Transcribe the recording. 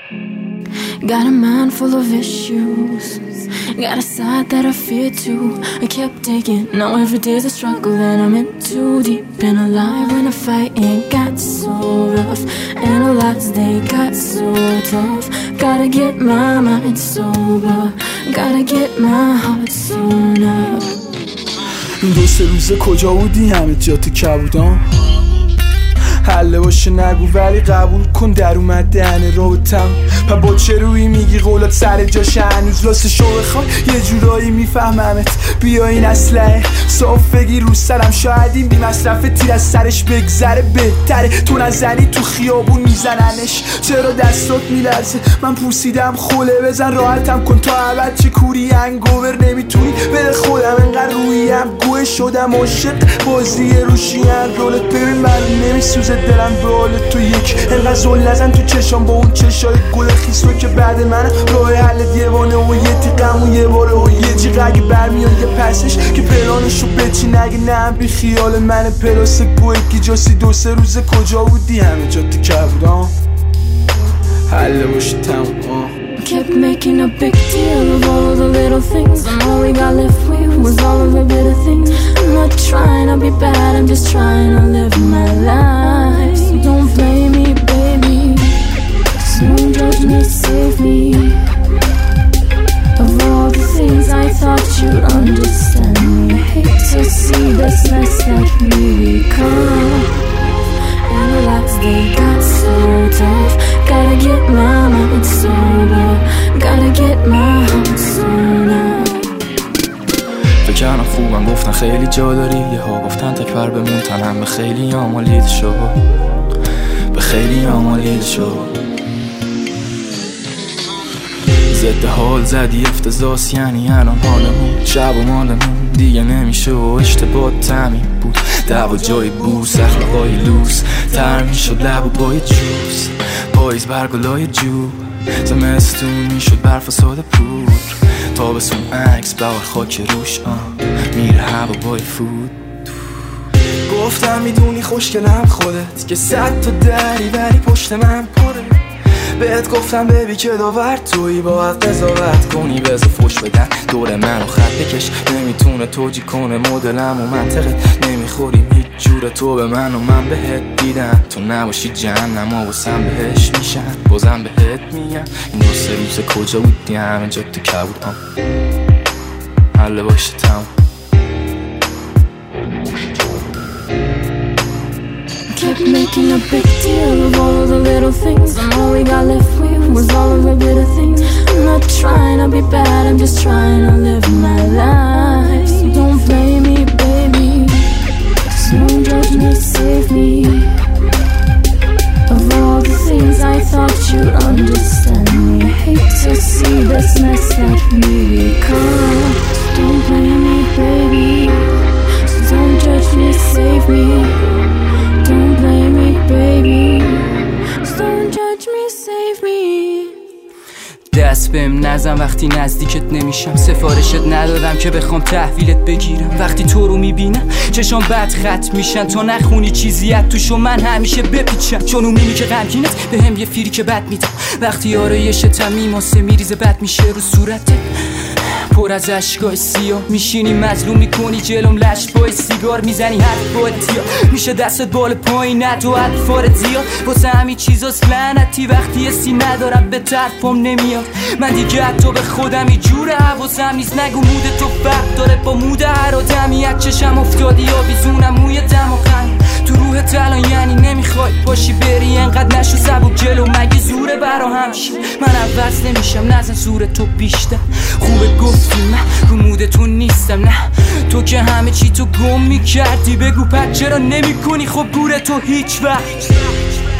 Got a mind full of issues, got a side that I fear too. I kept taking, now every day's a struggle and I'm in too deep in a lie when the fight ain't got so rough and the lights they got so tough. Gotta get my mind sober, gotta get my heart sewn up. دو سه روزه کجا بودی؟ همه جا تو کبودم. حله باشه نگو ولی قبول کن در اومد دهنه رابطم. و با چه روی میگی قولات سر جاشه هنوز راستشو بخوای یه جورایی میفهممت. بیا این اسلحه صاف بگی رو سرم، شاید این بی مصرف تیر از سرش بگذره بهتره. تو نزنی تو خیابون میزننش، چرا دستات میلرزه؟ من پوسیدم خوله بزن راحتم کن تا ابد. چه کوری انگوور نمیتونی بده خودم انقدر رویم گوه شدم عاشق بازی روشیان رولت. ببین من نمیسوزه دلم به حال تو یک انقدر زل نزن تو چشام با اون چشای گل خیسو که بعد من راه حل دیوانه و یه تیقم و یه باره و یه جیغ اگه برمیان یه پسش که پلانشو بچی نگه نه بی خیال من پلاس گوه کی جاسی دو سه روزه کجا بودی؟ همه جا تو کبودم. حله باشه تمام. Kept making a big deal of all of the little things, and all we got left with was all of the bitter things. I'm not trying to be bad, I'm just trying to live my life. Don't blame me, baby, don't judge me, save me. Of all the things I thought you'd understand me, I hate to see this mess that we become. And the lights they got so tough. Gotta get my mind sober, gotta get my heart sewn up. فکرم خوبم گفتن خیلی جا داری، یه ها گفتن تکبر بمون تنم به خیلی آمالید شو، به خیلی آمالید شو. ضد حال زدی افتضاس یعنی الان حالمون شب و مالمون دیگه نمیشه و اشتباه تمیم بود. دعوا جای بوس اخلاقای لوس تر میشد لب و پای جوس. پاییز برگلای جو زمستون میشد برف و ساده پور. تابستون عکس بهار خاک روش میره هوا بای فود. گفتم میدونی خوشگلم خودت که صد تا دری بری پشت من پره. بهت گفتم ببی که داور تویی باید قضاوت کنی بذار فوش بدن دور منو خط بکش. نمیتونه توجی کنه مدلم و منطقت نمیخوریم هیچ جور تو به من و من بهت دیدم. تو نباشی جهنم ها واسم بهش میشن بازم بهت میگم. این دو سه روز کجا بودی؟ همه جا تو کبود حله باشه تمام. Kept making a big deal of all of the little things, and all we got left with was all of the bitter things. I'm not trying to be bad, I'm just trying to live my life. Don't blame me, baby, don't judge me, save me. Of all the things I thought you'd understand me, I hate to see this mess that we become. Don't blame me, baby, don't judge me, save me. Don't blame me, baby, don't judge me, save me. دست بهم نزن وقتی نزدیکت نمیشم. سفارشت ندادم که بخوام تحویلت بگیرم. وقتی تو رو میبینم چشام بد خط میشن تا نخونی چیزیت توشو من همیشه بپیچم. چون اون میمی که غمگینت بهم یه فیری که بد میدم. وقتی آرایشتم میماسه میریزه بد میشه رو صورتت پر از اشکای سیاه. میشینی مظلوم میکنی جلوم لشت بای سیگار میزنی حرف با اتیا. میشه دستت بال پایینت و حرفارت زیاد. واسه همین چیزاست لعنتی وقتی حسی ندارم به طرفم نمیاد. من دیگه حتی به خودم یه جوره حواسم نیست. نگو مود تو فرق داره با مود هر آدمی. از چشم افتادی آویزونم موی دم و خند تو روحت الان یعنی نمیخوای باشی بری. انقدر نشو سبک جلو مگه زوره برا همشی. من عوض نمیشم نزن زور تو بیشتر. خوبه گفتی من رو مود تو نیستم نه تو که همه چی تو گم میکردی. بگو پس چرا نمی کنی خب گوره تو هیچ وقت.